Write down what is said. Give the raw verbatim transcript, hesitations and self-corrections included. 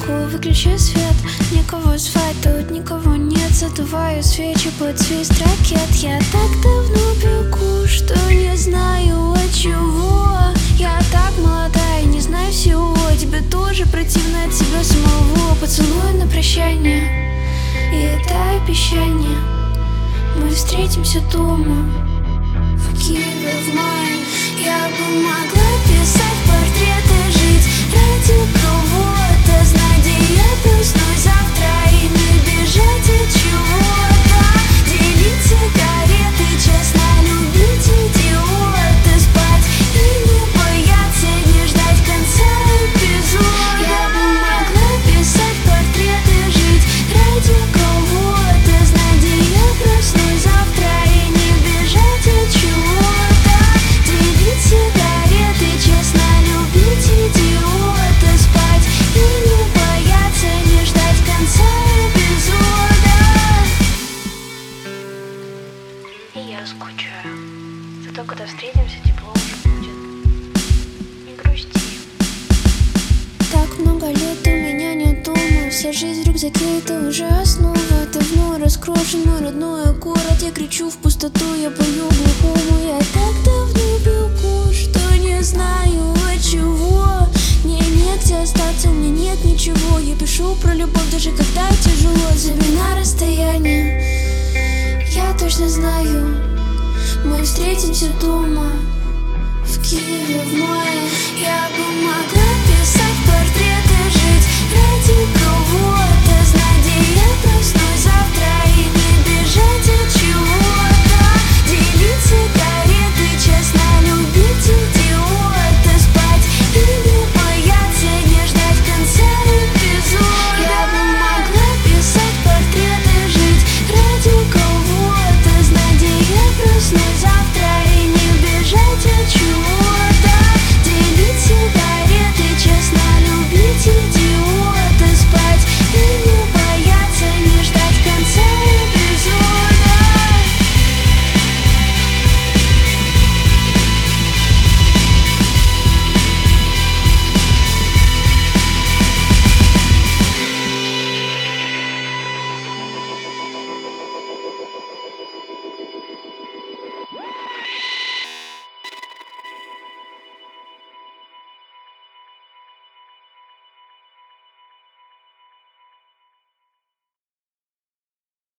лампочку, выключи свет. Никого звать, тут никого нет. Задуваю свечи под свист ракет. Я так давно бегу, что не знаю от чего. Я так молодая, не знаю всего. Тебе тоже противно от себя самого. Поцелуй на прощание и это обещание. Мы встретимся дома в Киеве в мае. Я бы могла писать портреты, жить ради кого-то, знать, где я проснусь завтра и не бежать от чего-то. Делить сигареты, честно любить идиота, спать и не бояться, не ждать конца эпизода. Я бы могла писать портреты, жить ради кого-то, знать, где я проснусь завтра и не бежать от чего-то. Делить сигареты, честно любить идиота, спать и не бояться, не ждать конца эпизода. И я скучаю. Зато когда встретимся, тепло уже будет. Не грусти. Так много лет у меня нет дома. Вся жизнь в рюкзаке, это уже основа. Давно раскрошен мой родной город. Я кричу в пустоту, я пою глухому. Я так давно бегу, что не знаю от чего. Мне негде остаться, у меня нет ничего. Я пишу про любовь, даже когда тяжело. Зови на расстояние, я точно знаю. Мы встретимся дома в Киеве в мае. Я бы могла писать портреты, жить ради кого-то,